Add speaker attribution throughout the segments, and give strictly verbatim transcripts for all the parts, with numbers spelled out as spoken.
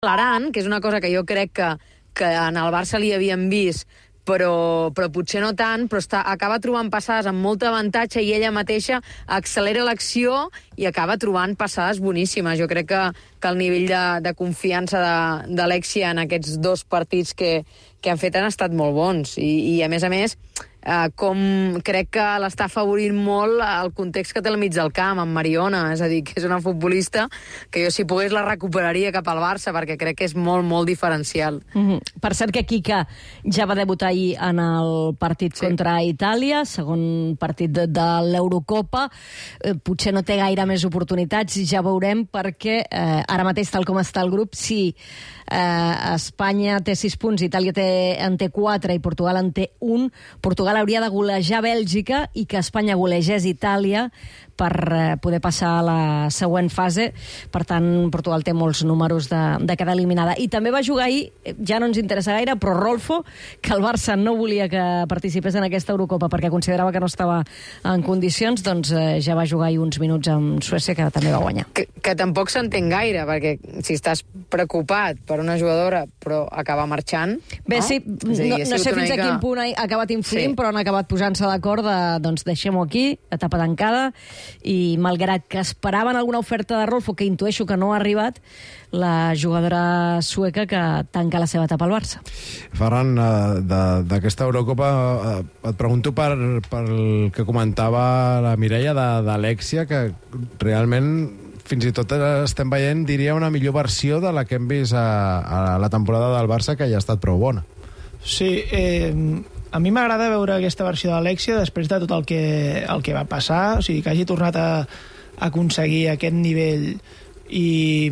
Speaker 1: l'Aran, que és una cosa que jo crec que, que en el Barça li havíem vist, però, però potser no tant, però està, acaba trobant passades amb molt avantatge i ella mateixa accelera l'acció i acaba trobant passades boníssimes. Jo crec que, que el nivell de, de confiança d'Alexia en aquests dos partits que, que han fet han estat molt bons. I, i a més a més, Uh, com crec que l'està afavorint molt el context que té al mig del camp, amb Mariona, és a dir, que és una futbolista que jo si pogués la recuperaria cap al Barça, perquè crec que és molt, molt diferencial.
Speaker 2: Mm-hmm. Per cert que Kika ja va debutar ahir en el partit sí. contra Itàlia, segon partit de, de l'Eurocopa. Eh, potser no té gaire més oportunitats, ja veurem, perquè eh, ara mateix, tal com està el grup, si eh, Espanya té sis punts, Itàlia té, en té quatre i Portugal en té un, Portugal hauria de golejar Bèlgica i que Espanya golegés Itàlia per eh, poder passar a la següent fase. Per tant, Portugal té molts números de, de quedar eliminada. I també va jugar ahir, ja no ens interessa gaire, però Rolfo, que el Barça no volia que participés en aquesta Eurocopa perquè considerava que no estava en condicions, doncs eh, ja va jugar ahir uns minuts amb Suècia, que també va guanyar.
Speaker 1: Que, que tampoc s'entén gaire, perquè si estàs preocupat per una jugadora però acaba marxant...
Speaker 2: Bé,
Speaker 1: no?
Speaker 2: sí,
Speaker 1: dir,
Speaker 2: no, no sé fins mica... a quin punt ha acabat influint, sí. però han acabat posant-se d'acord de, doncs deixem-ho aquí, etapa tancada, i malgrat que esperaven alguna oferta de Rolfo, que intueixo que no ha arribat, la jugadora sueca que tanca la seva etapa al Barça.
Speaker 3: Ferran, d'aquesta Eurocopa et pregunto per, per el que comentava la Mireia d'Alexia, que realment fins i tot estem veient, diria, una millor versió de la que hem vist a, a la temporada del Barça, que ja ha estat prou bona.
Speaker 4: Sí, eh, a mi m'agrada veure aquesta versió d'Alexia després de tot el que, el que va passar, o sigui, que hagi tornat a, a aconseguir aquest nivell i,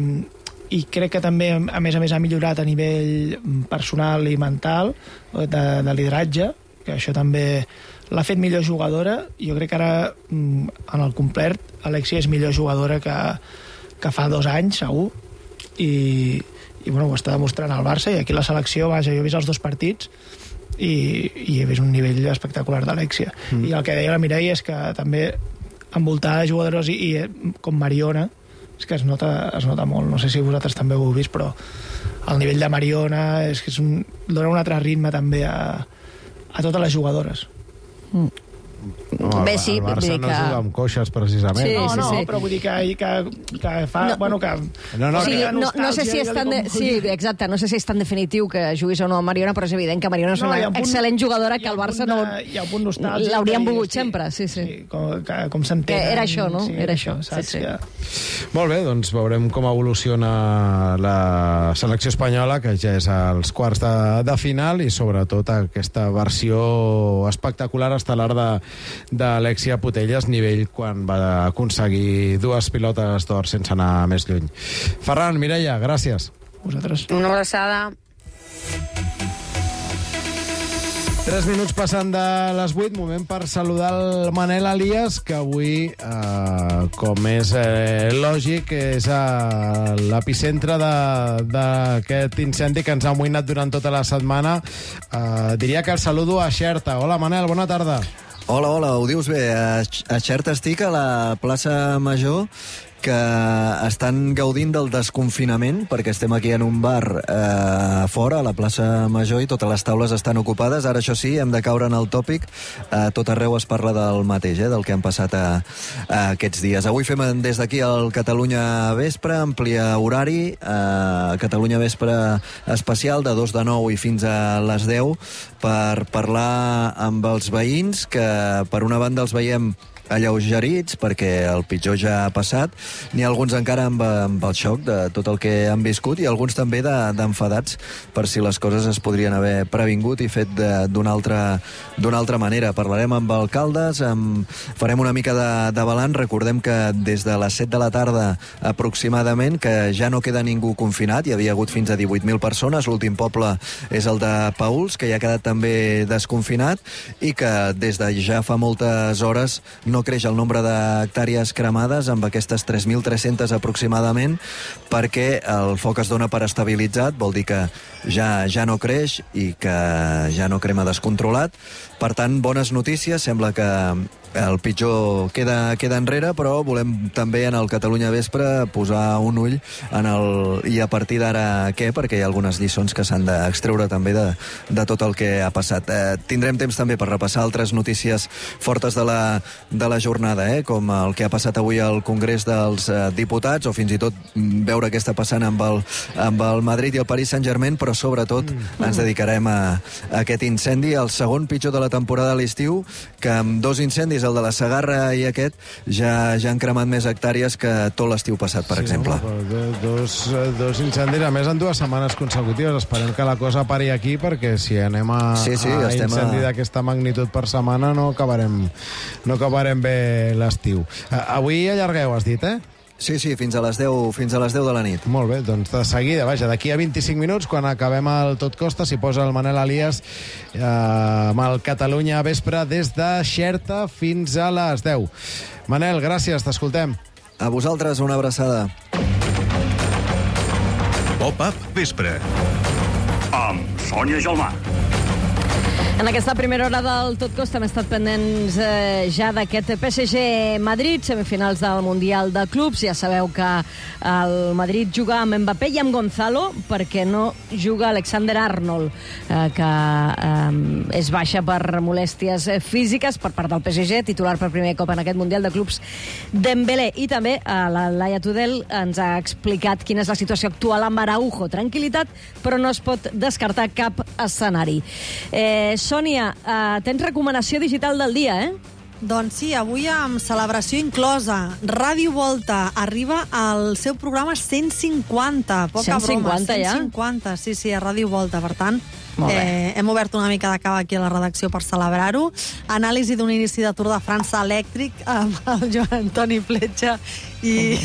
Speaker 4: i crec que també, a més a més, ha millorat a nivell personal i mental, de, de lideratge, que això també l'ha fet millor jugadora. Jo crec que ara, en el complet, Alexia és millor jugadora que, que fa dos anys, segur, i, i bueno, ho està demostrant al Barça, i aquí la selecció, vaja, jo he vist els dos partits, i, i he vist un nivell espectacular d'Alexia. Mm. I el que deia la Mireia és que també envoltada de jugadors i, i com Mariona, és que es nota, es nota molt, no sé si vosaltres també ho heu vist, però el nivell de Mariona és que és un, dona un altre ritme també a, a totes les jugadores.
Speaker 2: Mm.
Speaker 3: No,
Speaker 2: Bé, sí,
Speaker 3: el Barça no que... juga amb coixes, precisament.
Speaker 2: Sí,
Speaker 4: no,
Speaker 2: sí,
Speaker 4: no,
Speaker 2: sí.
Speaker 4: però vull dir que, que, que fa...
Speaker 2: No,
Speaker 4: bueno, que...
Speaker 3: No, no,
Speaker 2: o sigui, no, no sé si és tan... De...
Speaker 4: Com...
Speaker 2: Sí, exacte, no sé si és tan definitiu que juguis o no a Mariona, però és evident que Mariona és
Speaker 4: no,
Speaker 2: una
Speaker 4: punt,
Speaker 2: excel·lent jugadora que el Barça
Speaker 4: de,
Speaker 2: no...
Speaker 4: Hi ha un punt nostàlgic.
Speaker 2: L'hauríem volgut
Speaker 4: sí,
Speaker 2: sempre, sí, sí.
Speaker 4: sí com, que, com s'entén.
Speaker 2: Era això, no?
Speaker 4: Sí,
Speaker 2: Era això,
Speaker 4: saps,
Speaker 2: sí, sí.
Speaker 4: Que...
Speaker 3: Molt bé, doncs veurem com evoluciona la selecció espanyola, que ja és als quarts de, de final, i sobretot aquesta versió espectacular, estel·lar de, de Alexia Putellas, nivell quan va aconseguir dues pilotes d'or sense anar més lluny. Ferran, Mireia, gràcies.
Speaker 4: Vosaltres.
Speaker 1: Una abraçada.
Speaker 3: Tres minuts passant de les vuit, moment per saludar el Manel Elias, que avui, eh, com és eh, lògic, és a l'epicentre d'aquest incendi que ens ha amoïnat durant tota la setmana. Eh, diria que el saludo a Xerta. Hola, Manel, bona tarda.
Speaker 5: Hola, hola, ho dius bé. A, a Xerta estic a la plaça Major, que estan gaudint del desconfinament, perquè estem aquí en un bar eh, fora, a la plaça Major, i totes les taules estan ocupades. Ara, això sí, hem de caure en el tòpic. Eh, tot arreu es parla del mateix, eh, del que han passat a, a aquests dies. Avui fem des d'aquí el Catalunya Vespre, amplia horari, eh, Catalunya Vespre especial, de dos de nou i fins a les deu, per parlar amb els veïns, que per una banda els veiem alleugerits perquè el pitjor ja ha passat, n'hi ha alguns encara amb, amb el xoc de tot el que han viscut, i alguns també d'enfadats de, per si les coses es podrien haver previngut i fet d'una altra, d'una altra manera. Parlarem amb alcaldes, amb, farem una mica de, de balanç. Recordem que des de les set de la tarda aproximadament, que ja no queda ningú confinat, hi havia hagut fins a divuit mil persones, l'últim poble és el de Paüls, que ja ha quedat també desconfinat, i que des de ja fa moltes hores no no creix el nombre d'hectàrees cremades, amb aquestes tres mil tres-centes aproximadament, perquè el foc es dona per estabilitzat, vol dir que ja, ja no creix i que ja no crema descontrolat. Per tant, bones notícies. Sembla que el pitjor queda, queda enrere, però volem també en el Catalunya Vespre posar un ull en el i a partir d'ara què, perquè hi ha algunes lliçons que s'han d'extreure també de, de tot el que ha passat. Eh, tindrem temps també per repassar altres notícies fortes de la, de la jornada, eh, com el que ha passat avui al Congrés dels eh, Diputats, o fins i tot veure què està passant amb el, amb el Madrid i el Paris Saint-Germain, però sobretot mm. ens dedicarem a, a aquest incendi, el segon pitjor de la temporada a l'estiu, que amb dos incendis, el de la Segarra i aquest, ja, ja han cremat més hectàrees que tot l'estiu passat, per
Speaker 3: sí,
Speaker 5: exemple.
Speaker 3: Home, dos, dos incendis, a més, en dues setmanes consecutives. Esperem que la cosa pari aquí, perquè si anem a,
Speaker 5: sí, sí,
Speaker 3: a incendi
Speaker 5: a...
Speaker 3: d'aquesta magnitud per setmana no acabarem, no acabarem bé l'estiu. Avui allargueu, has dit, eh?
Speaker 5: Sí, sí, fins a les deu, fins a les deu de la nit.
Speaker 3: Molt bé, doncs de seguida, vaja, d'aquí a vint-i-cinc minuts, quan acabem el Tot Costa, s'hi posa el Manel Elias eh, amb el Catalunya Vespre des de Xerta fins a les deu. Manel, gràcies, t'escoltem.
Speaker 5: A vosaltres, una abraçada.
Speaker 6: Pop-up Vespre amb Sònia Gelmà.
Speaker 2: En aquesta primera hora del Tot Costa hem estat pendents eh, ja d'aquest P S G Madrid, semifinals del Mundial de Clubs. Ja sabeu que el Madrid juga amb Mbappé i amb Gonzalo perquè no juga Alexander Arnold, eh, que eh, és baixa per molèsties físiques per part del P S G, titular per primer cop en aquest Mundial de Clubs Dembélé. I també eh, la Laia Tudel ens ha explicat quina és la situació actual amb Araujo. Tranquil·litat, però no es pot descartar cap escenari. Eh, Sònia, eh, tens recomanació digital del dia, eh?
Speaker 7: Doncs sí, avui amb celebració inclosa. Ràdio Volta arriba al seu programa cent cinquanta. Poca
Speaker 2: cent cinquanta,
Speaker 7: broma,
Speaker 2: ja?
Speaker 7: cent cinquanta, sí, sí, a Ràdio Volta. Per tant,
Speaker 2: eh,
Speaker 7: hem obert una mica de cava aquí a la redacció per celebrar-ho. Anàlisi d'un inici de Tour de França elèctric amb el Joan Antoni Fletxa i...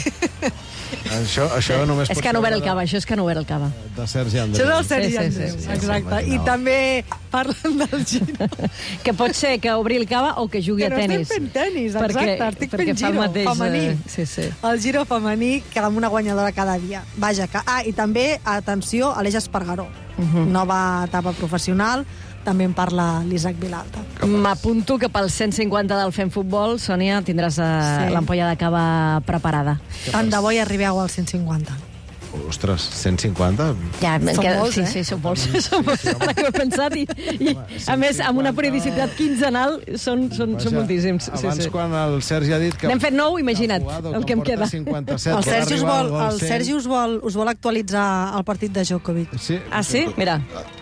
Speaker 3: Això, això només
Speaker 2: és que no obert el cava, això és que no obert el cava.
Speaker 3: De Sergi Andreu.
Speaker 7: Això és el Sergi
Speaker 2: Sí, sí,
Speaker 7: Andreu,
Speaker 2: sí, sí,
Speaker 7: exacte.
Speaker 3: sí,
Speaker 7: I també parlen del giro.
Speaker 2: Que pot ser que obri el cava o que jugui
Speaker 7: Que no
Speaker 2: a tenis.
Speaker 7: estem fent tenis,
Speaker 2: Perquè-
Speaker 7: exacte. Estic
Speaker 2: perquè
Speaker 7: fent
Speaker 2: fa el
Speaker 7: giro
Speaker 2: mateix,
Speaker 7: femení.
Speaker 2: eh, sí, sí.
Speaker 7: El giro femení, que amb una guanyadora cada dia. Vaja, que... Ah, i també, atenció, Aleix Espargaró.
Speaker 2: Mhm.
Speaker 7: Nova etapa professional, també en parla l'Isaac Vilalta.
Speaker 2: M'apunto que pel cent cinquanta del Fem Futbol, Sònia, tindràs eh,
Speaker 7: Sí.
Speaker 2: l'ampolla de cava preparada.
Speaker 7: Tant de bo hi arribeu al cent cinquanta.
Speaker 3: Ostres, cent cinquanta?
Speaker 2: Ja,
Speaker 7: Són
Speaker 2: que,
Speaker 7: molts,
Speaker 2: sí,
Speaker 7: eh?
Speaker 2: sí, són molts. Són molts, ara que ho he pensat. I, i a més, amb una periodicitat quinzenal, són, són, són moltíssims. Sí,
Speaker 3: Abans,
Speaker 2: sí.
Speaker 3: quan el Sergi ha dit que...
Speaker 2: N'hem fet nou, imagina't,
Speaker 3: que ha jugat,
Speaker 2: el que em
Speaker 3: porta
Speaker 2: queda.
Speaker 3: cinquanta-set,
Speaker 7: El
Speaker 3: vol
Speaker 7: Sergi, us
Speaker 3: arribar
Speaker 7: vol,
Speaker 3: al gol
Speaker 7: el
Speaker 3: cent.
Speaker 7: Sergi us vol, us vol actualitzar el partit de Djokovic.
Speaker 3: Sí.
Speaker 2: Ah, sí? Mira.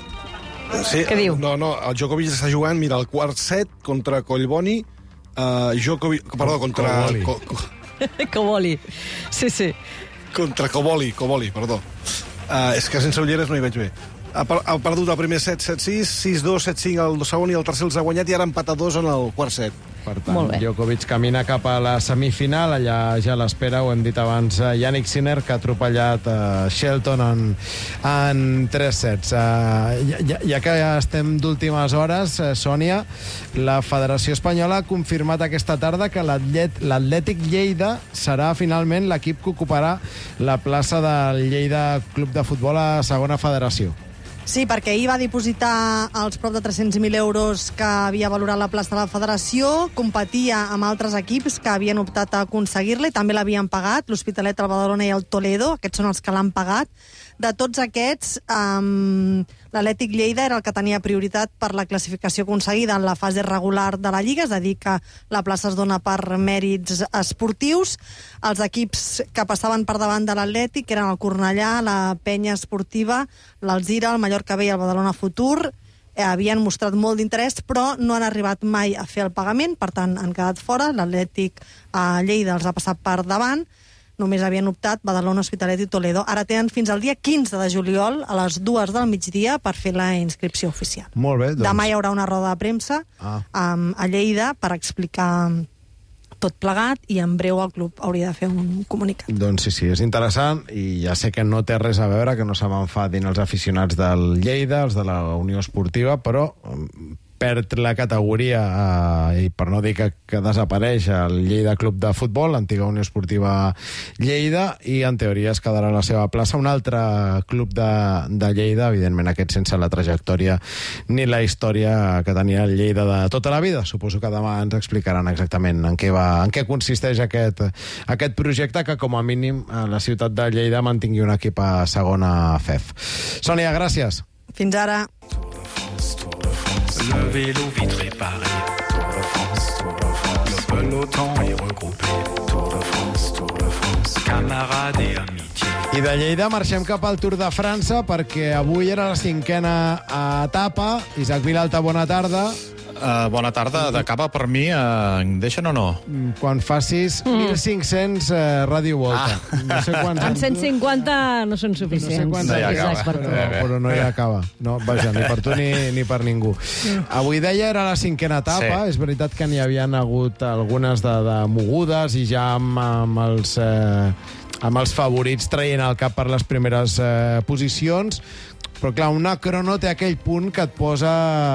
Speaker 8: Sí,
Speaker 2: Què diu?
Speaker 8: No, no, el Djokovic està jugant, mira, el quart set contra Collboni, uh, Djokovic, perdó, contra...
Speaker 3: Koboli.
Speaker 8: Co, co,
Speaker 2: Coboli. Sí, sí.
Speaker 8: contra Koboli, Koboli, perdó. Uh, és que sense ulleres no hi veig bé. Ha, per- ha perdut el primer set, set sis, sis dos, set cinc el segon i el tercer els ha guanyat i ara empat a dos en el quart set.
Speaker 3: Per tant,
Speaker 2: Molt bé.
Speaker 3: Djokovic camina cap a la semifinal, allà ja l'espera, ho hem dit abans, eh, Yannick Sinner, que ha atropellat uh, Shelton en, en tres sets. Uh, ja, ja que estem d'últimes hores, uh, Sònia, la Federació Espanyola ha confirmat aquesta tarda que l'Atlet- l'Atlètic Lleida serà finalment l'equip que ocuparà la plaça del Lleida Club de Futbol a segona federació.
Speaker 7: Sí, perquè ahir va dipositar els prop de tres-cents mil euros que havia valorat la plaça de la federació, competia amb altres equips que havien optat a aconseguir-la i també l'havien pagat, l'Hospitalet, el Badalona i el Toledo, aquests són els que l'han pagat. De tots aquests, um, l'Atlètic Lleida era el que tenia prioritat per la classificació aconseguida en la fase regular de la Lliga, és a dir, que la plaça es dona per mèrits esportius. Els equips que passaven per davant de l'Atlètic eren el Cornellà, la Penya Esportiva, l'Alzira, el Mallorca B i el Badalona Futur. Eh, havien mostrat molt d'interès, però no han arribat mai a fer el pagament, per tant, han quedat fora. L'Atlètic a Lleida els ha passat per davant. Només havien optat Badalona, Hospitalet i Toledo. Ara tenen fins al dia quinze de juliol a les dues del migdia per fer la inscripció oficial.
Speaker 3: Molt bé, doncs...
Speaker 7: Demà hi haurà una roda de premsa
Speaker 3: Ah.
Speaker 7: um, a Lleida per explicar tot plegat i en breu el club hauria de fer un comunicat.
Speaker 3: Doncs sí, sí, és interessant i ja sé que no té res a veure, que no se m'enfadin els aficionats del Lleida, els de la Unió Esportiva, però mm, perd la categoria, eh, i per no dir que, que desapareix el Lleida Club de Futbol, l'antiga Unió Esportiva Lleida, i en teoria es quedarà a la seva plaça un altre club de, de Lleida, evidentment aquest sense la trajectòria ni la història que tenia el Lleida de tota la vida. Suposo que demà ens explicaran exactament en què, va, en què consisteix aquest, aquest projecte que com a mínim a la ciutat de Lleida mantingui un equip a segona F E F. Sònia, gràcies.
Speaker 7: Fins ara.
Speaker 9: Le vélo vite réparé, Tour de France, Tour de France. Le peloton est regroupé, Tour de France, Tour de France. Camarades et amitié.
Speaker 3: I de Lleida marxem cap al Tour de França perquè avui era la cinquena etapa. Isaac Vilalta, bona tarda.
Speaker 10: Uh, bona tarda. De capa per mi, uh, em deixen o no?
Speaker 3: Quan facis mm. mil cinc-cents uh, Ràdio Volta. Ah. No sé quants...
Speaker 2: En cent cinquanta no són suficients.
Speaker 3: No sé
Speaker 10: no hi acaba.
Speaker 3: Per però, però no hi acaba. No, vaja, ni per tu ni, ni per ningú. Avui deia era la cinquena etapa. Sí. És veritat que n'hi havien hagut algunes de, de mogudes i ja amb, amb els... Eh, amb els favorits traient el cap per les primeres eh, posicions, però clar, una crono té aquell punt que et posa,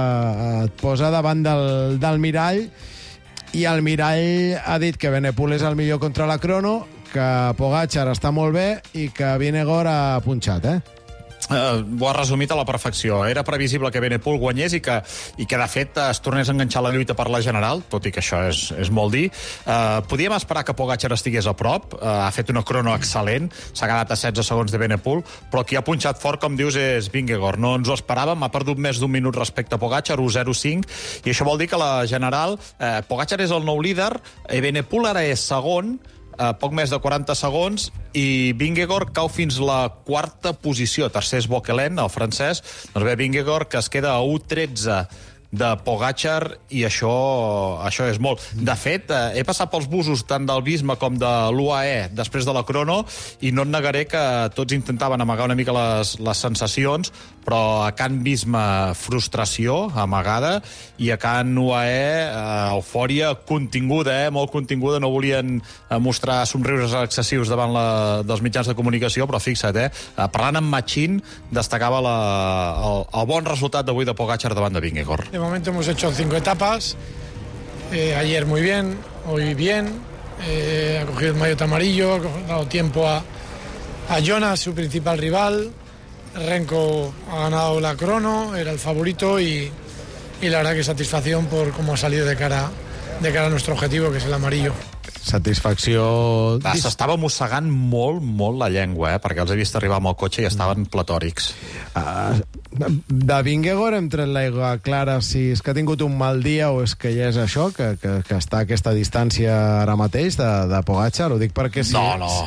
Speaker 3: et posa davant del, del mirall, i el mirall ha dit que Benepul és el millor contra la crono, que Pogačar està molt bé i que Vingegaard ha punxat, eh?
Speaker 10: Uh, ho ha resumit a la perfecció. Era previsible que Benepul guanyés i que, i que de fet, es tornés a enganxar la lluita per la general, tot i que això és, és molt dir. Uh, podíem esperar que Pogačar estigués a prop, uh, ha fet una crono excel·lent, s'ha quedat a setze segons de Benepul, però qui ha punxat fort, com dius, és Vingegaard. No ens ho esperàvem, ha perdut més d'un minut respecte a Pogačar, u zero cinc, i això vol dir que la general, uh, Pogačar és el nou líder, i Benepul ara és segon, Uh, poc més de quaranta segons, i Vingegaard cau fins la quarta posició. Tercer és Bockelin, el francès. Doncs bé, Vingegaard, que es queda a u tretze de Pogačar, i això, això és molt. De fet, eh, he passat pels busos tant del Visma com de l'U A E després de la crono, i no et negaré que tots intentaven amagar una mica les, les sensacions, però a Can Visma frustració amagada, i a Can U A E eh, eufòria continguda, eh, molt continguda. No volien eh, mostrar somriures excessius davant la, dels mitjans de comunicació, però fixa't, eh, parlant amb Machín, destacava la, el, el bon resultat d'avui de Pogačar davant de Vingegaard.
Speaker 11: De momento hemos hecho cinco etapas, eh, ayer muy bien, hoy bien, eh, ha cogido el maillot amarillo, ha dado tiempo a, a Jonas, su principal rival. Renko ha ganado la crono, era el favorito, y, y la verdad que satisfacción por cómo ha salido de cara, de cara a nuestro objetivo, que es el amarillo.
Speaker 3: Satisfacció...
Speaker 10: Va, s'estava mossegant molt, molt la llengua, eh? Perquè els he vist arribar amb el cotxe i estaven platòrics.
Speaker 3: Uh, de Vingegaard hem tret l'aigua clara si és que ha tingut un mal dia o és que ja és això, que, que, que està a aquesta distància ara mateix de, de Pogačar. Ho dic perquè sí...
Speaker 10: No, no...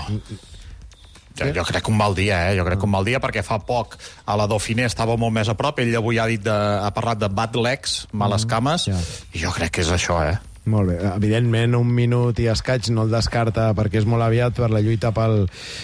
Speaker 10: Jo, jo crec que un mal dia, eh? Jo crec que un mal dia, perquè fa poc a la Dauphiné estava molt més a prop. Ell avui ha, dit de, ha parlat de bad legs, males cames, mm, yeah. I jo crec que és això, eh?
Speaker 3: Molt bé. Evidentment, un minut i escaig no el descarta perquè és molt aviat per la lluita pel,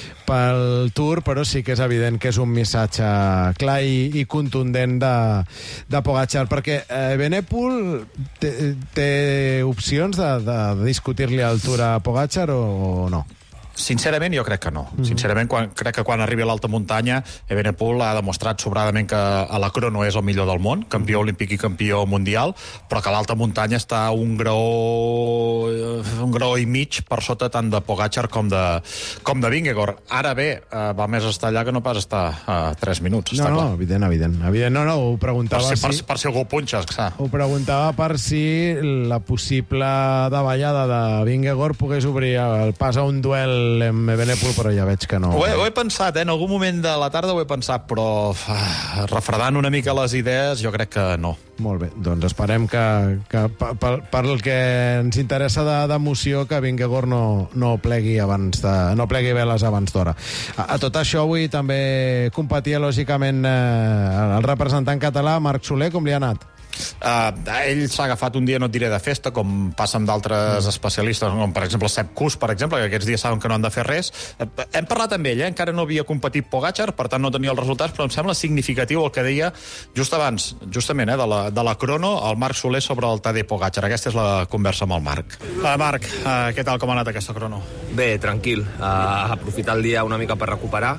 Speaker 3: pel Tour, però sí que és evident que és un missatge clar i, i contundent de, de Pogačar, perquè eh, Benepul té, té opcions de, de discutir-li el Tour a Pogačar o, o no?
Speaker 10: Sincerament, jo crec que no. Mm-hmm. Sincerament, quan, crec que quan arribi a l'alta muntanya, Evenepoel ha demostrat sobradament que a la crono és el millor del món, campió olímpic i campió mundial, però que a l'alta muntanya està un graó, un graó i mig per sota tant de Pogačar com de, com de Vingegaard. Ara bé, eh, va més estar allà que no pas estar a uh, tres minuts,
Speaker 3: no,
Speaker 10: està
Speaker 3: no,
Speaker 10: clar.
Speaker 3: evident, evident, evident. No, no, ho preguntava
Speaker 10: per si...
Speaker 3: si...
Speaker 10: Per, per si algú punxa, clar.
Speaker 3: Ho preguntava per si la possible davallada de Vingegaard pogués obrir el pas a un duel amb Evenepoel, però ja veig que no.
Speaker 10: Ho he, ho he pensat, eh? En algun moment de la tarda ho he pensat, però uh, refredant una mica les idees, jo crec que no.
Speaker 3: Molt bé, doncs esperem que, que pel, pel que ens interessa d'emoció, que Vingegaard no, no plegui abans de, no plegui veles abans d'hora. A, a tot això avui també competia lògicament eh, el representant català, Marc Soler. Com li ha anat?
Speaker 10: Uh, ell s'ha agafat un dia, no et diré de festa, com passa amb d'altres mm. especialistes, com per exemple Sepp Kuss, per exemple, que aquests dies saben que no han de fer res. Uh, hem parlat amb ell, eh? Encara no havia competit Pogačar, per tant no tenia els resultats, però em sembla significatiu el que deia just abans, justament, eh, de, la, de la crono, el Marc Soler sobre el Tadej Pogačar. Aquesta és la conversa amb el Marc. Uh, Marc, uh, què tal, com ha anat aquesta crono?
Speaker 12: Bé, tranquil. Uh, aprofitar el dia una mica per recuperar.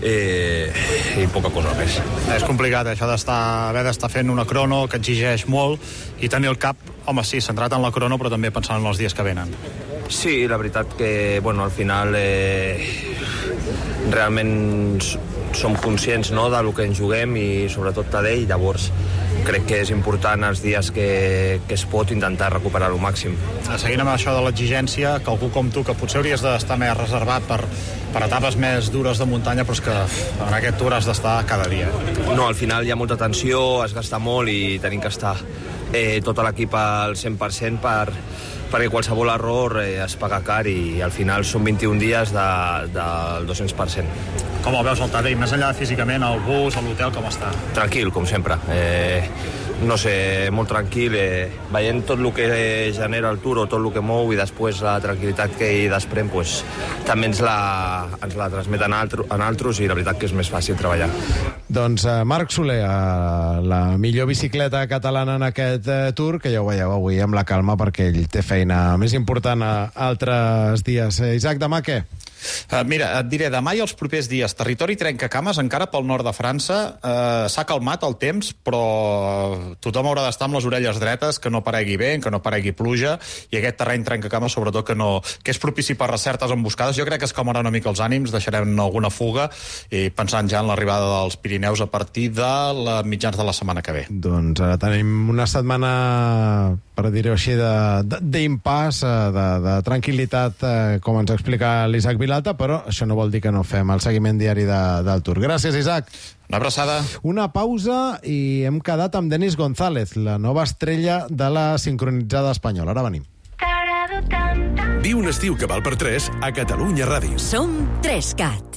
Speaker 12: eh, i poca cosa més.
Speaker 10: És complicat, això d'estar haver d'estar fent una crono que exigeix molt i tenir el cap, home, sí, centrat en la crono, però també pensant en els dies que venen.
Speaker 12: Sí, la veritat que, bueno, al final eh, realment som conscients, no?, del que ens juguem i sobretot Tadej, llavors crec que és important els dies que, que es pot intentar recuperar al màxim.
Speaker 10: Seguint amb això de l'exigència, que algú com tu, que potser hauries d'estar més reservat per, per etapes més dures de muntanya, però és que en aquest tour has d'estar cada dia.
Speaker 12: No, al final hi ha molta tensió, es gasta molt i tenim que estar eh, tot l'equip al cent per cent per, perquè qualsevol error eh, es paga car i al final són vint-i-un dies de, del dos-cents per cent.
Speaker 10: Com el veus el Tadej? Més enllà de físicament, el bus, a l'hotel, com està?
Speaker 12: Tranquil, com sempre. Eh, no sé, molt tranquil, eh, veient tot el que genera el Tour o tot el que mou i després la tranquil·litat que hi desprèn, pues, també ens la, ens la transmeten en altres i la veritat que és més fàcil treballar.
Speaker 3: Doncs uh, Marc Soler, uh, la millor bicicleta catalana en aquest uh, Tour, que ja ho veieu avui amb la calma perquè ell té feina més important a altres dies. Uh, Isaac, demà què?
Speaker 10: Uh, mira, et diré, demà i els propers dies, territori trencacames, encara pel nord de França, uh, s'ha calmat el temps, però tothom haurà d'estar amb les orelles dretes, que no paregui vent, que no paregui pluja, i aquest terreny trencacames, sobretot, que, no, que és propici per certes emboscades. Jo crec que es calmarà una mica els ànims, deixarem alguna fuga, i pensant ja en l'arribada dels Pirineus a partir de la mitjans de la setmana que ve.
Speaker 3: Doncs ara tenim una setmana, per dir-ho així, d'impàs, de, de, de tranquil·litat, com ens explica l'Isaac Vilalta, però això no vol dir que no fem el seguiment diari de, del Tour. Gràcies, Isaac.
Speaker 10: Una abraçada.
Speaker 3: Una pausa i hem quedat amb Denis González, la nova estrella de la sincronitzada espanyola. Ara venim.
Speaker 13: Viu un estiu que val per tres a Catalunya Ràdio.
Speaker 14: Som tres-cat.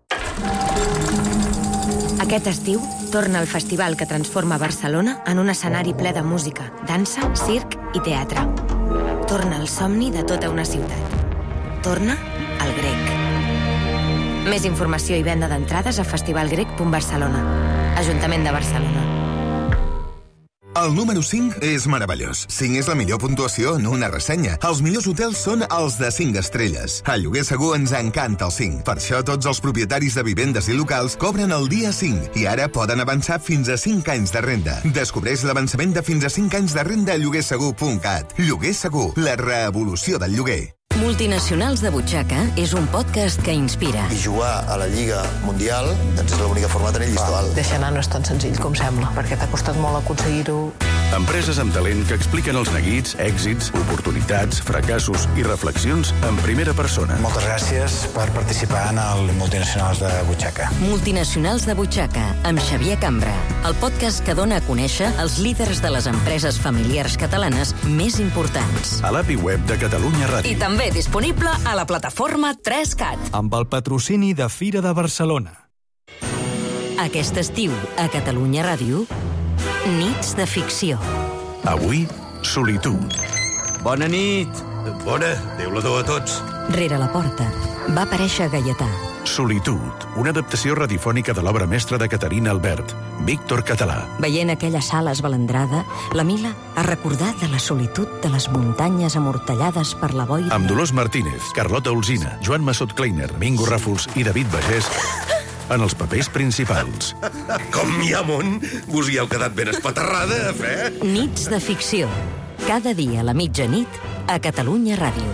Speaker 14: Aquest estiu torna el festival que transforma Barcelona en un escenari ple de música, dansa, circ i teatre. Torna el somni de tota una ciutat. Torna al Grec. Més informació i venda d'entrades a festivalgrec punt barcelona. Ajuntament de Barcelona.
Speaker 15: El número cinc és meravellós. cinc és la millor puntuació en una ressenya. Els millors hotels són els de cinc estrelles. A Lloguer Segur ens encanta el cinc. Per això tots els propietaris de vivendes i locals cobren el dia cinc i ara poden avançar fins a cinc anys de renda. Descobreix l'avançament de fins a cinc anys de renda a lloguer segur punt cat. Lloguer Segur, la revolució del lloguer.
Speaker 14: Multinacionals de butxaca és un podcast que inspira.
Speaker 16: I jugar a la Lliga Mundial doncs és l'única forma de tenir llistó alt.
Speaker 17: Deixar anar no és tan senzill com sembla, perquè t'ha costat molt aconseguir-ho.
Speaker 13: Empreses amb talent que expliquen els neguits, èxits, oportunitats, fracassos i reflexions en primera persona.
Speaker 18: Moltes gràcies per participar en el Multinacionals de Butxaca.
Speaker 14: Multinacionals de Butxaca, amb Xavier Cambra, el podcast que dona a conèixer els líders de les empreses familiars catalanes més importants.
Speaker 13: A l'A P I web de Catalunya Ràdio.
Speaker 14: I també disponible a la plataforma tres-cat.
Speaker 19: Amb el patrocini de Fira de Barcelona.
Speaker 14: Aquest estiu, a Catalunya Ràdio, Nits de ficció.
Speaker 13: Avui, solitud.
Speaker 19: Bona nit.
Speaker 16: Bona, Déu-la-do a tots.
Speaker 14: Rere la porta va aparèixer Gaietà.
Speaker 13: Solitud, una adaptació radiofònica de l'obra mestra de Caterina Albert, Víctor Català.
Speaker 14: Veient aquella sala esbalandrada, la Mila ha recordat de la solitud de les muntanyes amortallades per la boira.
Speaker 13: Amb Dolors Martínez, Carlota Olsina, Joan Massot Kleiner, Mingo Ràfols i David Bagés en els papers principals.
Speaker 16: Com hi ha món, vos hi heu quedat ben espaterrada, a fe?
Speaker 14: Nits de ficció. Cada dia a la mitjanit a Catalunya Ràdio.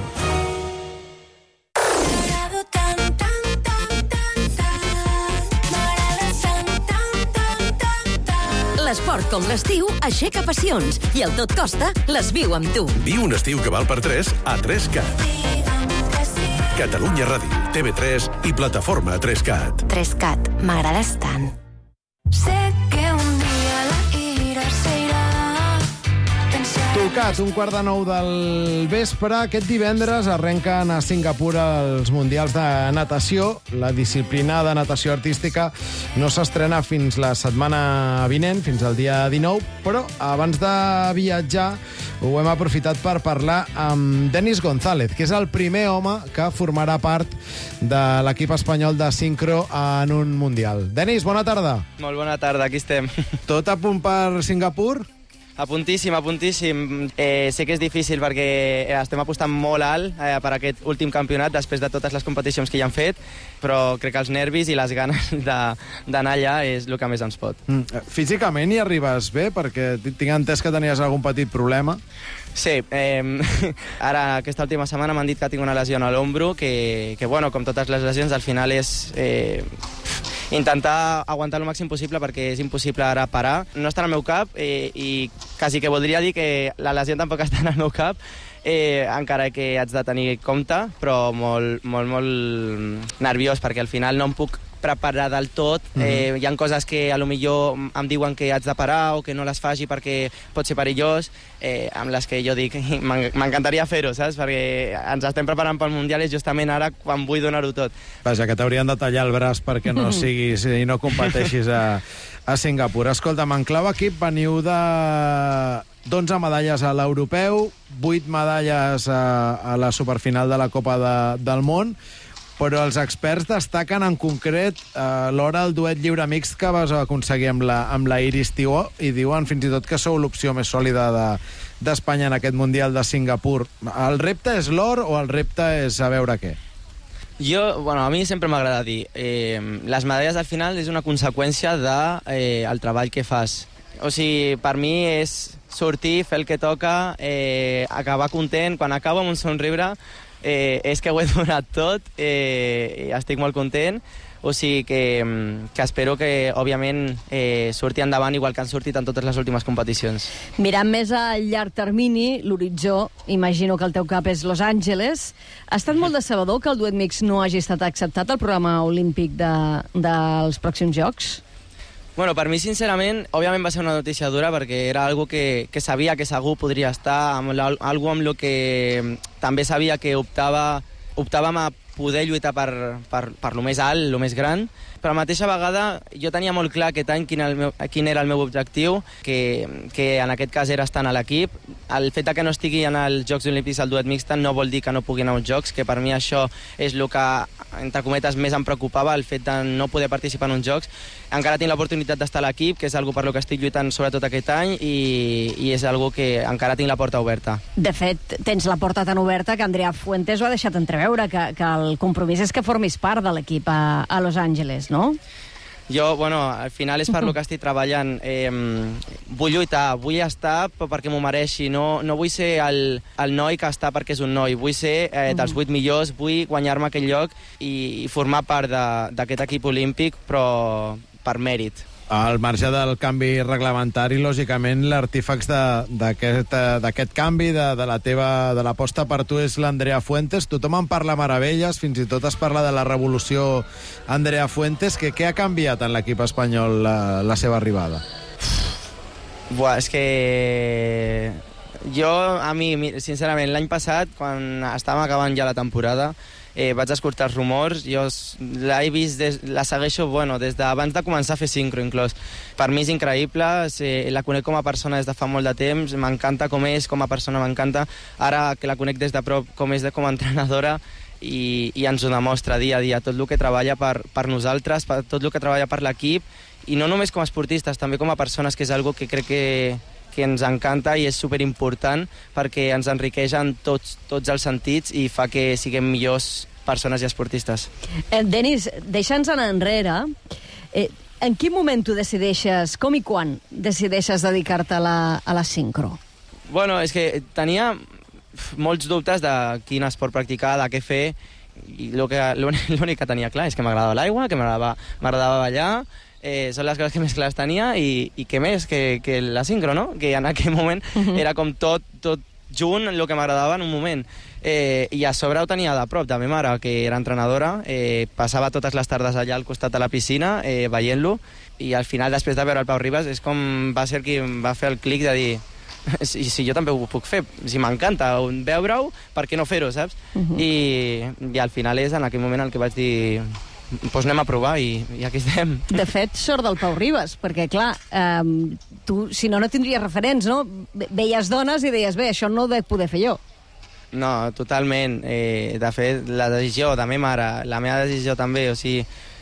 Speaker 14: L'esport com l'estiu aixeca passions i el tot costa les viu amb tu.
Speaker 13: Viu un estiu que val per tres a tres-cat. Catalunya Ràdio, T V tres i plataforma tres-cat.
Speaker 14: tres-cat, m'agrades tant.
Speaker 20: Sé que un dia la ira s'irà.
Speaker 3: Tocat, un quart de nou del vespre. Aquest divendres arrenquen a Singapur els Mundials de Natació. La disciplina de natació artística no s'estrena fins la setmana vinent, fins al dia dinou, però abans de viatjar ho hem aprofitat per parlar amb Denis González, que és el primer home que formarà part de l'equip espanyol de sincro en un Mundial. Denis, bona tarda.
Speaker 21: Molt bona tarda, aquí estem.
Speaker 3: Tot a punt per Singapur?
Speaker 21: A puntíssim, a puntíssim. Eh, sé que és difícil perquè estem apostant molt alt eh, per aquest últim campionat després de totes les competicions que ja han fet, però crec que els nervis i les ganes d'anar allà és el que més ens pot.
Speaker 3: Mm. Físicament hi arribes bé? Perquè tinc entès que tenies algun petit problema.
Speaker 21: Sí, eh, ara aquesta última setmana m'han dit que tinc una lesió a l'ombro, que, que bueno, com totes les lesions, al final és eh, intentar aguantar el màxim possible perquè és impossible ara parar. No està en el meu cap eh, i quasi que voldria dir que la lesió tampoc està en el meu cap, eh, encara que haig de tenir compte, però molt, molt, molt nerviós perquè al final no em puc preparar del tot. Eh, hi ha coses que a lo millor em diuen que haig de parar o que no les faci perquè pot ser perillós, eh, amb les que jo dic m'encantaria fer-ho, saps? Perquè ens estem preparant pel Mundial i justament ara quan vull donar-ho tot.
Speaker 3: Vaja, que t'haurien de tallar el braç perquè no siguis i no competeixis a, a Singapur. Escolta'm, en clau equip veniu de d'onze medalles a l'europeu, vuit medalles a, a la superfinal de la Copa de, del Món, però els experts destaquen en concret eh, l'hora el duet lliure mixt que vas aconseguir amb la, amb la Iris Tió i diuen fins i tot que sou l'opció més sòlida d'Espanya de, en aquest Mundial de Singapur. El repte és l'or o el repte és a veure què?
Speaker 21: Jo, bueno, a mi sempre m'agrada dir, eh, les medalles al final és una conseqüència del de, eh, treball que fas. O sigui, per mi és sortir, fer el que toca, eh, acabar content, quan acabo amb un somriure, Eh, és que ho he donat tot, eh, estic molt content, o sigui que, que espero que, òbviament, eh, surti endavant igual que han sortit en totes les últimes competicions.
Speaker 2: Mirant més a llarg termini, l'horitzó, imagino que el teu cap és Los Angeles. Ha estat molt decebedor que el duet mix no hagi estat acceptat al programa olímpic de, dels pròxims Jocs?
Speaker 21: Bueno, per mi, sincerament, òbviament va ser una notícia dura perquè era algo que, que sabia que segur podria estar, amb la, algo amb lo que també sabia que optava, optàvem a poder lluitar per, per, per lo més alt, lo més gran, però a la mateixa vegada jo tenia molt clar aquest any quin, el meu, quin era el meu objectiu, que, que en aquest cas era estar a l'equip. El fet que no estigui en els Jocs Olímpics el duet mixta no vol dir que no pugui anar als Jocs, que per mi això és el que, entre cometes, més em preocupava, el fet de no poder participar en uns Jocs. Encara tinc l'oportunitat d'estar a l'equip, que és algo per lo que estic lluitant sobretot aquest any, i, i és algo que encara tinc la porta oberta.
Speaker 2: De fet, tens la porta tan oberta que Andrea Fuentes ho ha deixat entreveure, que, que el compromís és que formis part de l'equip a, a Los Angeles, no?
Speaker 21: Jo, bueno, al final és per lo que estic treballant. Eh, vull lluitar, vull estar perquè m'ho mereixi. No, no vull ser el, el noi que està perquè és un noi. Vull ser eh, dels vuit millors, vull guanyar-me aquest lloc i, i formar part d'aquest equip olímpic, però per mèrit.
Speaker 3: Al marge del canvi reglamentari, lògicament, l'artífex d'aquest canvi, de, de la teva de l'aposta per tu, és l'Andrea Fuentes. Tothom en parla meravelles, fins i tot es parla de la revolució Andrea Fuentes. Que, què ha canviat en l'equip espanyol la, la seva arribada?
Speaker 21: Buah, és que... Jo, a mi, sincerament, l'any passat, quan estàvem acabant ja la temporada, eh, vaig escoltar els rumors, jo l'he vist, des, la segueixo, bueno, des d'abans de començar a fer sincro, inclòs. Per mi és increïble, eh, la conec com a persona des de fa molt de temps, m'encanta com és, com a persona m'encanta, ara que la conec des de prop com és de, com a entrenadora, i, i ens ho demostra dia a dia, tot el que treballa per, per nosaltres, per, tot el que treballa per l'equip, i no només com a esportistes, també com a persones, que és algo que crec que que ens encanta i és superimportant perquè ens enriqueix en tots, tots els sentits i fa que siguem millors persones i esportistes.
Speaker 2: Eh, Denis, deixa'ns anar enrere. Eh, en quin moment tu decideixes, com i quan decideixes dedicar-te a, la, a la sincro?
Speaker 21: Bueno, és que tenia molts dubtes de quin esport practicar, de què fer, i l'únic que tenia clar és que m'agradava l'aigua, que m'agradava ballar. Eh, són les coses que més clares tenia i, i què més que, que la sincro, no? Que en aquell moment uh-huh. era com tot, tot junt el que m'agradava en un moment. Eh, I a sobre ho tenia de prop, de ma mare, que era entrenadora, eh, passava totes les tardes allà al costat de la piscina eh, veient-lo, i al final, després de veure el Pau Ribas, és com va ser qui em va fer el clic de dir si, si jo també ho puc fer, si m'encanta veure-ho, per què no fer-ho, saps? Uh-huh. I, I al final és en aquell moment el que vaig dir doncs anem a provar i, i aquí estem.
Speaker 2: De fet, sort del Pau Ribas, perquè, clar, eh, tu, si no, no tindries referents, no? Veies dones i deies, bé, això no ho he de poder fer jo.
Speaker 21: No, totalment. Eh, de fet, la decisió de la meva mare, la meva decisió també, o sigui,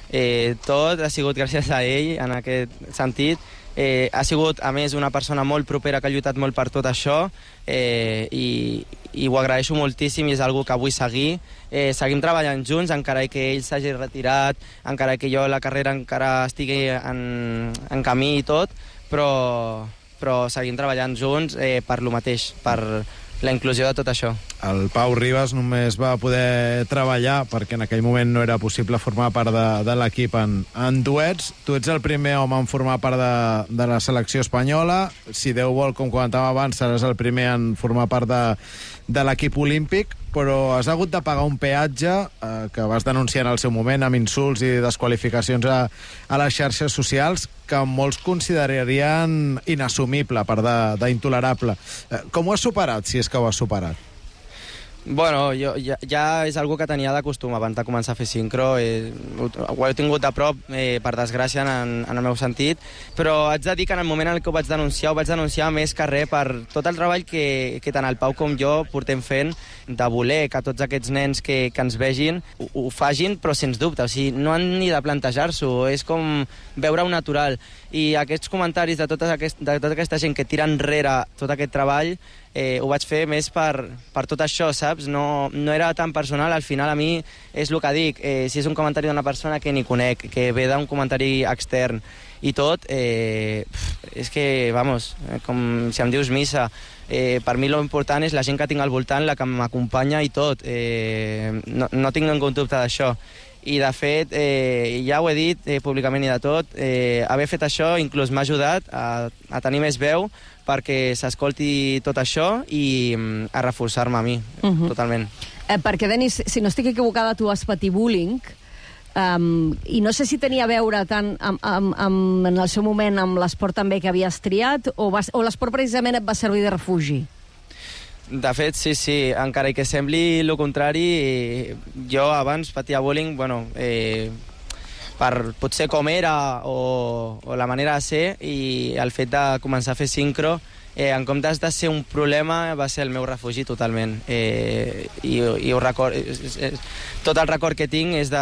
Speaker 21: Eh, tot ha sigut gràcies a ell, en aquest sentit. Eh, ha sigut, a més, una persona molt propera que ha lluitat molt per tot això eh, i, i ho agraeixo moltíssim i és algo que vull seguir. Eh, seguim treballant junts, encara que ell s'hagi retirat, encara que jo la carrera encara estigui en, en camí i tot, però, però seguim treballant junts eh, per lo mateix, per la inclusió de tot això.
Speaker 3: El Pau Ribas només va poder treballar perquè en aquell moment no era possible formar part de, de l'equip en, en duets. Tu ets el primer home en formar part de, de la selecció espanyola. Si Déu vol, com comentàvem abans, seràs el primer en formar part de, de l'equip olímpic, però has hagut de pagar un peatge eh, que vas denunciar en el seu moment amb insults i desqualificacions a, a les xarxes socials que molts considerarien inassumible, per d'intolerable. Eh, com ho has superat, si és que ho has superat?
Speaker 21: Bueno, jo, ja, ja és algo que tenia de costum abans de començar a fer sincro. Eh, ho, ho he tingut a prop, eh, per desgràcia, en, en el meu sentit, però haig de dir que en el moment en què ho vaig denunciar, ho vaig denunciar més que res per tot el treball que, que tant el Pau com jo portem fent de voler que tots aquests nens que, que ens vegin ho, ho fagin, però sens dubte. O sigui, no han ni de plantejar-s'ho, és com veure-ho natural. I aquests comentaris de tota, aquest, de tota aquesta gent que tira enrere tot aquest treball, eh, ho vaig fer més per, per tot això, saps? No, no era tan personal, al final a mi és el que dic, eh, si és un comentari d'una persona que ni conec, que ve d'un comentari extern i tot, eh, és que, vamos, com si em dius missa, eh, per mi l'important és la gent que tinc al voltant, la que m'acompanya i tot, eh, no, no tinc ningú dubte d'això. I, de fet, eh, ja ho he dit eh, públicament i de tot, eh, haver fet això inclús m'ha ajudat a, a tenir més veu perquè s'escolti tot això i mm, a reforçar-me a mi,
Speaker 2: Mhm.
Speaker 21: totalment.
Speaker 2: Eh, perquè, Denis, si no estic equivocada, tu vas patir bullying, um, i no sé si tenia a veure tant amb, amb, amb, en el seu moment amb l'esport també que havies triat, o, vas, o l'esport precisament et va servir de refugi?
Speaker 21: De fet, sí, sí, encara que sembli el contrari, eh, jo abans patia bullying, bueno, eh, per potser com era o, o la manera de ser, i el fet de començar a fer sincro, eh, en comptes de ser un problema, va ser el meu refugi totalment. Eh, i, i ho record, és, és, tot el record que tinc és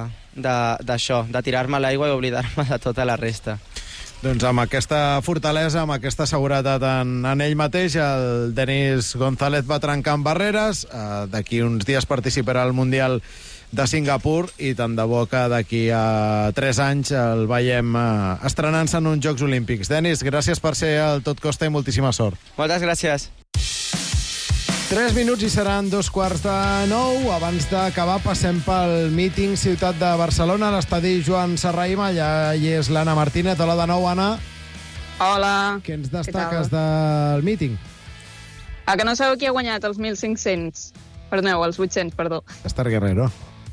Speaker 21: d'això, de, de, de tirar-me a l'aigua i oblidar-me de tota la resta.
Speaker 3: Doncs amb aquesta fortalesa, amb aquesta seguretat en, en ell mateix, el Denis González va trencant barreres. Eh, d'aquí uns dies participarà al Mundial de Singapur i tant de bo que d'aquí a tres anys el veiem eh, estrenant-se en uns Jocs Olímpics. Denis, gràcies per ser al Tot Costa i moltíssima sort.
Speaker 21: Moltes gràcies.
Speaker 3: Tres minuts i seran dos quarts de nou. Abans d'acabar passem pel míting Ciutat de Barcelona, a l'estadi Joan Serrahima. Allà hi és l'Anna Martínez. Hola de nou, Anna.
Speaker 4: Hola.
Speaker 3: Què ens destaques del míting?
Speaker 4: A que no sabeu qui ha guanyat els mil cinc-cents? Perdoneu, els vuit-cents, perdó.
Speaker 3: Esther Guerrero.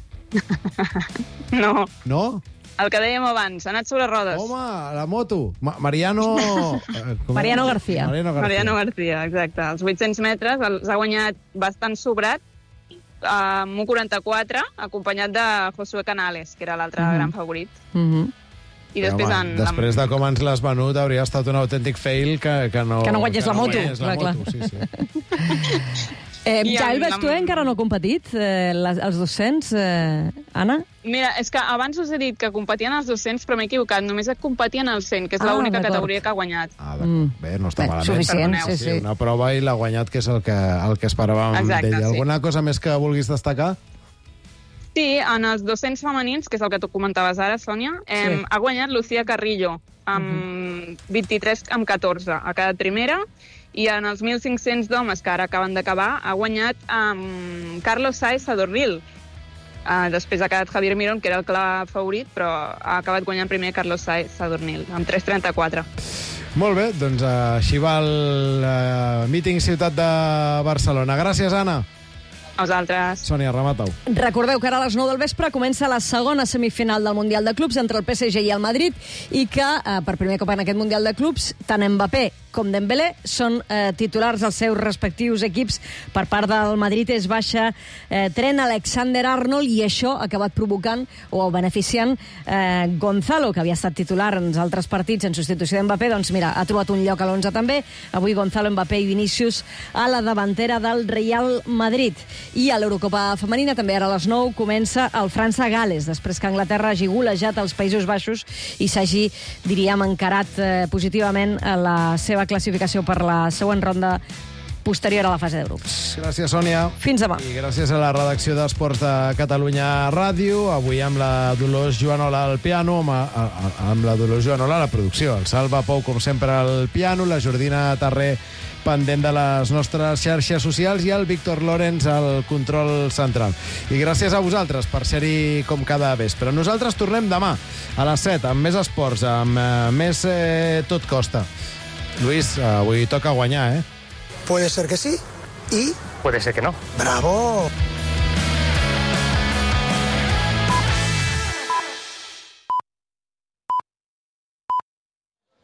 Speaker 4: No.
Speaker 3: No?
Speaker 4: El que dèiem abans, ha anat sobre rodes.
Speaker 3: Home, la moto. Ma Mariano... Eh, com...
Speaker 4: Mariano
Speaker 2: García.
Speaker 3: Mariano García.
Speaker 4: Mariano García, exacte. Els vuit-cents metres els ha guanyat bastant sobrat, amb un quaranta-quatre, acompanyat de Josué Canales, que era l'altre
Speaker 3: Mhm.
Speaker 4: gran favorit.
Speaker 2: Mhm.
Speaker 4: I després
Speaker 3: Home,
Speaker 4: en...
Speaker 3: després de com ens l'has venut, hauria estat un autèntic fail que, que no...
Speaker 2: Que no guanyés la moto,
Speaker 3: guanyés la
Speaker 2: clar,
Speaker 3: moto,
Speaker 2: clar.
Speaker 3: sí, sí.
Speaker 2: Eh,
Speaker 4: I
Speaker 2: ja el
Speaker 4: amb-
Speaker 2: veig tu, eh? Encara no ha competit, eh, les, els dos-cents, eh, Anna?
Speaker 4: Mira, és que abans us he dit que competien els dos-cents, però m'he equivocat. Només competien els cent, que és
Speaker 2: Ah,
Speaker 4: l'única
Speaker 2: d'acord.
Speaker 4: categoria que ha guanyat.
Speaker 3: Ah, mm. Bé, no està
Speaker 4: Bé,
Speaker 3: malament.
Speaker 4: suficient,
Speaker 3: Perdoneu.
Speaker 4: sí, sí.
Speaker 3: Una prova i l'ha guanyat, que és el que, el que esperàvem
Speaker 4: Exacte,
Speaker 3: d'ell.
Speaker 4: sí.
Speaker 3: Alguna cosa més que vulguis destacar?
Speaker 4: Sí, en els dos-cents femenins, que és el que tu comentaves ara, Sònia, eh,
Speaker 3: Sí.
Speaker 4: ha guanyat Lucía Carrillo, amb vint-i-tres amb catorze, ha quedat primera, i en els mil cinc-cents d'homes, que ara acaben d'acabar, ha guanyat amb Carlos Saez Sadornil. Uh, després ha quedat Javier Mirón, que era el clar favorit, però ha acabat guanyant primer Carlos Saez Sadornil, amb tres trenta-quatre.
Speaker 3: Molt bé, doncs uh, així va el uh, míting Ciutat de Barcelona. Gràcies, Anna.
Speaker 4: A vosaltres.
Speaker 3: Sònia, remata-ho.
Speaker 2: Recordeu que ara a les nou del vespre comença la segona semifinal del Mundial de Clubs entre el P S G i el Madrid i que, eh, per primer cop en aquest Mundial de Clubs, tant Mbappé com Dembélé són eh, titulars dels seus respectius equips. Per part del Madrid és baixa eh, Trent Alexander-Arnold i això ha acabat provocant o beneficiant eh, Gonzalo, que havia estat titular en els altres partits en substitució d'Mbappé. Doncs mira, ha trobat un lloc a l'onze també. Avui Gonzalo, Mbappé i Vinícius a la davantera del Real Madrid. I a l'Eurocopa femenina, també ara a les nou, comença el França-Gales, després que Anglaterra hagi golejat els Països Baixos i s'hagi, diríem, encarat eh, positivament a la seva classificació per la següent ronda posterior a la fase de grups.
Speaker 3: Gràcies, Sònia.
Speaker 2: Fins demà.
Speaker 3: I gràcies a la redacció d'Esports de Catalunya Ràdio. Avui amb la Dolors Joanola al piano, amb, a, a, amb la Dolors Joanola a la producció. El Salva Pou, com sempre, al piano, la Jordina Tarré pendent de les nostres xarxes socials i el Víctor Lorenz al control central. I gràcies a vosaltres per ser-hi com cada vespre. Nosaltres tornem demà a les set amb més esports, amb eh, més eh, tot costa. Lluís, avui toca guanyar, eh?
Speaker 1: Puede ser que sí y...
Speaker 22: Puede ser que no.
Speaker 1: ¡Bravo!